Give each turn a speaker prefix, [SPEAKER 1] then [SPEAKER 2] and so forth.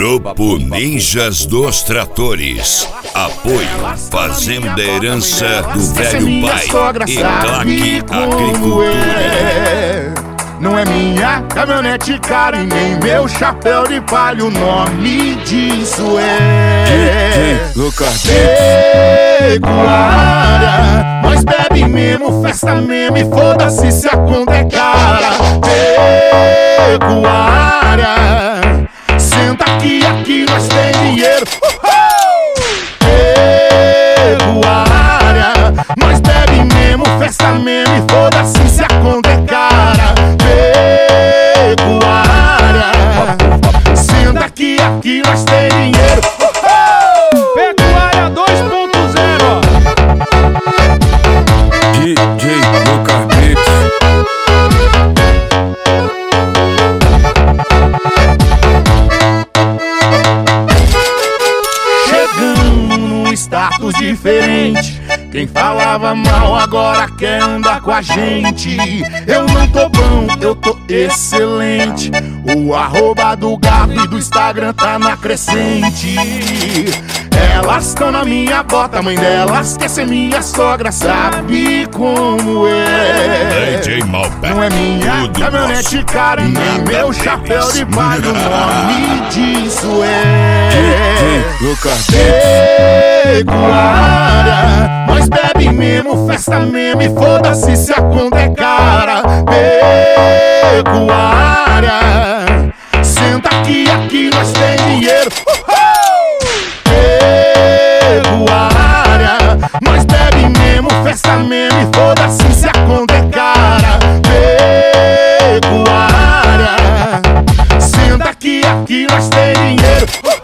[SPEAKER 1] Grupo Ninjas dos Tratores. Apoio Fazenda Herança do Velho Pai e Claque Agricultura.
[SPEAKER 2] Não é minha caminhonete cara e nem meu chapéu de palha, o nome disso é
[SPEAKER 3] Lucas
[SPEAKER 2] Pecuária. Nós bebe mesmo, festa mesmo e foda-se se a conta é cara. Pecuária, senta aqui nós tem dinheiro. Pecuária, nós bebe mesmo, festa mesmo e foda-se se a conta é cara. Pecuária, senta aqui nós tem dinheiro.
[SPEAKER 4] Pecuária 2.0.
[SPEAKER 3] DJ Lucas Beats.
[SPEAKER 2] Chegando num status diferente. Quem falava mal agora quer andar com a gente. Eu não tô bom, eu tô excelente. O arroba do Gabi e do Instagram tá na crescente. Elas tão na minha bota, mãe delas quer ser minha sogra, sabe como é.
[SPEAKER 1] DJ Malbec,
[SPEAKER 2] Não é minha
[SPEAKER 1] tudo
[SPEAKER 2] caminhonete
[SPEAKER 1] nosso,
[SPEAKER 2] cara e nem
[SPEAKER 1] nada
[SPEAKER 2] meu
[SPEAKER 1] deles.
[SPEAKER 2] chapéu de palha, o nome disso é
[SPEAKER 3] DJ Lucas Beats.
[SPEAKER 2] Pecuária. Nós bebe mesmo, festa mesmo e foda-se se a conta é cara. Pecuária, senta aqui nós tem dinheiro. Pecuária, nós bebe mesmo, festa mesmo e foda-se se a conta é cara. Pecuária, senta aqui nós tem dinheiro.